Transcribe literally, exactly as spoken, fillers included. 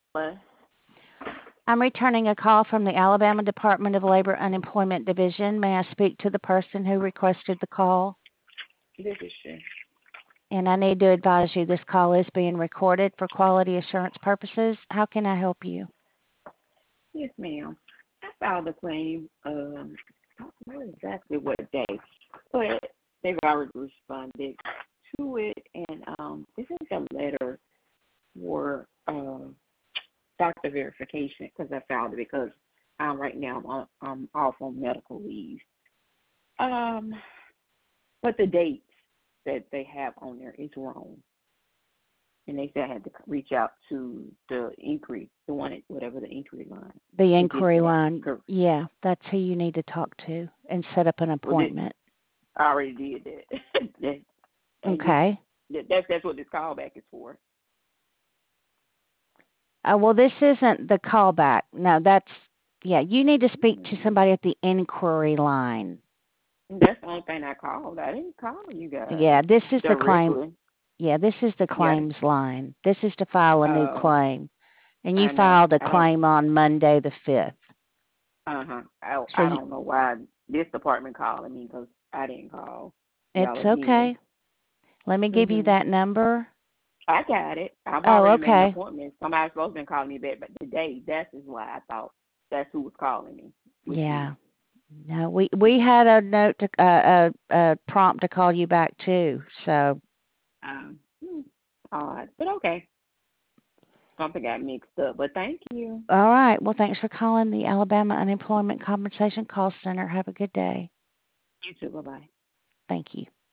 But I'm returning a call from the Alabama Department of Labor Unemployment Division. May I speak to the person who requested the call? this is true. And I need to advise you this call is being recorded for quality assurance purposes. How can I help you? Yes, ma'am. I filed a claim. Um, I don't know exactly what day, but they've already responded to it, and um, this is a letter for um doctor verification because I filed it because um, right now I'm, on, I'm off on medical leave. Um, but the dates that they have on there is wrong. And they said I had to reach out to the inquiry, the one, at whatever the inquiry line, The to get inquiry that. line. Cor- Yeah, that's who you need to talk to and set up an Well, this, appointment. I already did that. That- and this, Okay. that, that's that's what this callback is for. Uh, well, this isn't the callback. No, that's, yeah, you need to speak to Mm. somebody at the inquiry line. That's the only thing I called. I didn't call you guys Yeah, this is the claim. directly. Yeah, this is the Yeah. claims line. This is to file a new Oh, claim. And you I know. filed a I don't. claim on Monday the fifth. Uh huh. I So I you, don't know why this department calling me because I didn't call it's y'all again. okay. Let me give you Mhm. that number. I got it. I've Oh, already made an okay. appointment. Somebody's supposed to be calling me back, but today, that's is why I thought that's who was calling me. Was you? Yeah. No, we we had a note to uh, a a prompt to call you back too. So, Um, hmm, odd, but okay. Something got mixed up, but thank you. all right. Well, thanks for calling the Alabama Unemployment Compensation Call Center. Have a good day. You too. Bye bye. Thank you.